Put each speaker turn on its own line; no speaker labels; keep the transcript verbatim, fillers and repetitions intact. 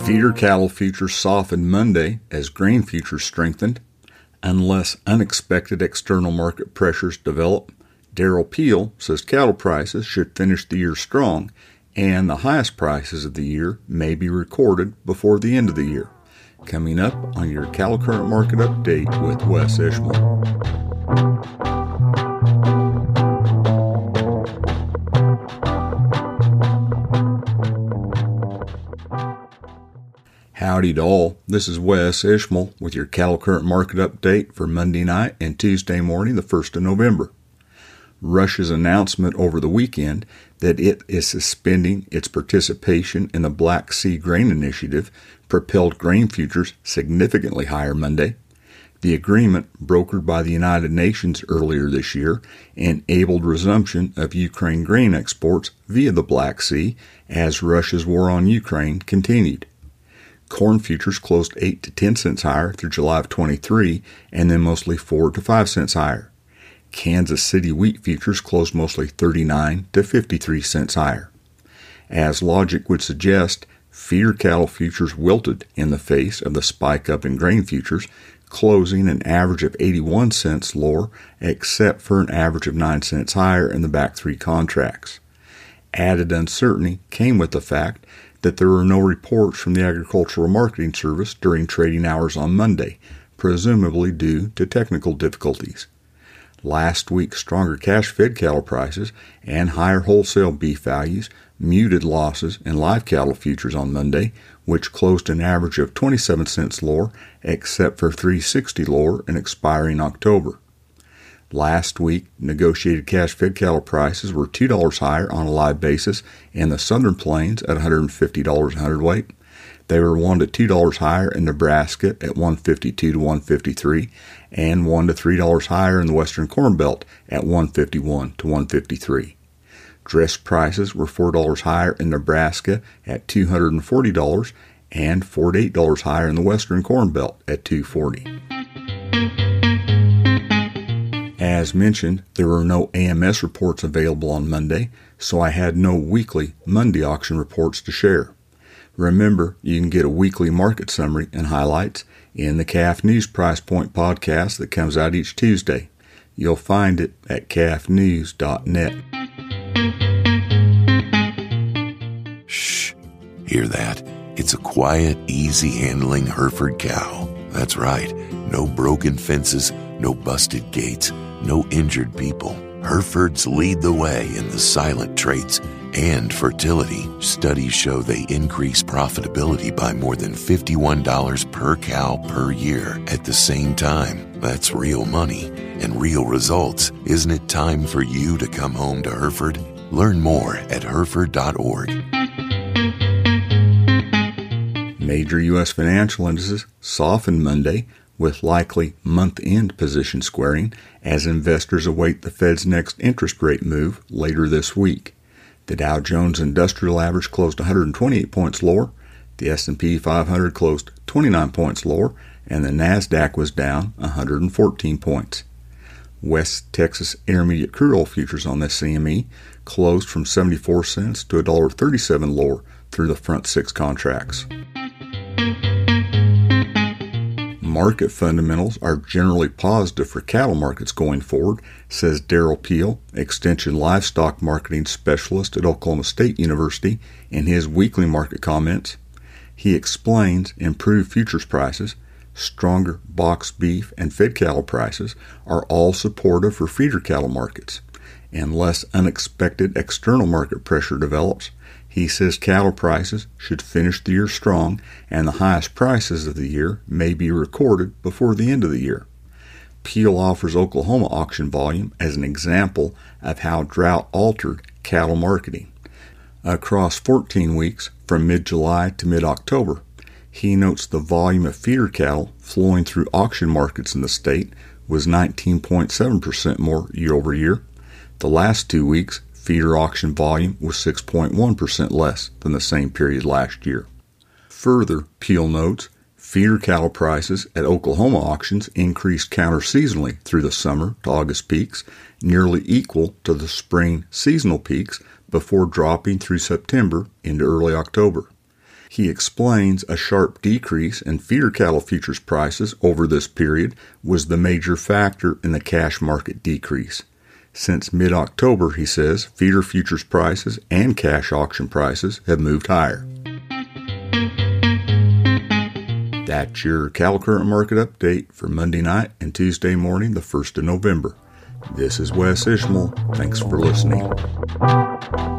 Feeder cattle futures softened Monday as grain futures strengthened. Unless unexpected external market pressures develop, Darrell Peel says cattle prices should finish the year strong, and the highest prices of the year may be recorded before the end of the year. Coming up on your Cattle Current Market Update with Wes Ishmael. Howdy to all, this is Wes Ishmael with your Cattle Current Market Update for Monday night and Tuesday morning, the first of November. Russia's announcement over the weekend that it is suspending its participation in the Black Sea Grain Initiative propelled grain futures significantly higher Monday. The agreement, brokered by the United Nations earlier this year, enabled resumption of Ukraine grain exports via the Black Sea as Russia's war on Ukraine continued. Corn futures closed eight to ten cents higher through July of twenty-three, and then mostly four to five cents higher. Kansas City wheat futures closed mostly thirty-nine to fifty-three cents higher. As logic would suggest, feeder cattle futures wilted in the face of the spike up in grain futures, closing an average of eighty-one cents lower, except for an average of nine cents higher in the back three contracts. Added uncertainty came with the fact that there were no reports from the Agricultural Marketing Service during trading hours on Monday, presumably due to technical difficulties. Last week's stronger cash-fed cattle prices and higher wholesale beef values muted losses in live cattle futures on Monday, which closed an average of twenty-seven cents lower, except for three sixty lower in expiring October. Last week, negotiated cash-fed cattle prices were two dollars higher on a live basis in the Southern Plains at one hundred fifty dollars a hundredweight. They were one to two dollars higher in Nebraska at one fifty-two to one fifty-three, and one to three dollars higher in the Western Corn Belt at one fifty-one to one fifty-three. Dress prices were four dollars higher in Nebraska at two hundred forty dollars and four to eight dollars higher in the Western Corn Belt at two forty. As mentioned, there were no A M S reports available on Monday, so I had no weekly Monday auction reports to share. Remember, you can get a weekly market summary and highlights in the C A F News Price Point podcast that comes out each Tuesday. You'll find it at C A F news dot net.
Shh, hear that? It's a quiet, easy-handling Hereford cow. That's right, no broken fences, no busted gates, no injured people. Herefords lead the way in the silent traits and fertility. Studies show they increase profitability by more than fifty-one dollars per cow per year at the same time. That's real money and real results. Isn't it time for you to come home to Hereford? Learn more at hereford dot org.
Major U S financial indices softened Monday, with likely month-end position squaring as investors await the Fed's next interest rate move later this week. The Dow Jones Industrial Average closed one hundred twenty-eight points lower, the S and P five hundred closed twenty-nine points lower, and the NASDAQ was down one hundred fourteen points. West Texas Intermediate crude oil futures on the C M E closed from seventy-four cents to one dollar thirty-seven lower through the front six contracts. Market fundamentals are generally positive for cattle markets going forward, says Darrell Peel, Extension Livestock Marketing Specialist at Oklahoma State University, in his weekly market comments. He explains improved futures prices, stronger box beef and fed cattle prices are all supportive for feeder cattle markets. Unless unexpected external market pressure develops, he says cattle prices should finish the year strong, and the highest prices of the year may be recorded before the end of the year. Peel offers Oklahoma auction volume as an example of how drought altered cattle marketing. Across fourteen weeks, from mid-July to mid-October, he notes the volume of feeder cattle flowing through auction markets in the state was nineteen point seven percent more year over year. The last two weeks, feeder auction volume was six point one percent less than the same period last year. Further, Peel notes, feeder cattle prices at Oklahoma auctions increased counter-seasonally through the summer to August peaks, nearly equal to the spring seasonal peaks, before dropping through September into early October. He explains a sharp decrease in feeder cattle futures prices over this period was the major factor in the cash market decrease. Since mid-October, he says, feeder futures prices and cash auction prices have moved higher. That's your Cattle Current Market Update for Monday night and Tuesday morning, the first of November. This is Wes Ishmael. Thanks for listening.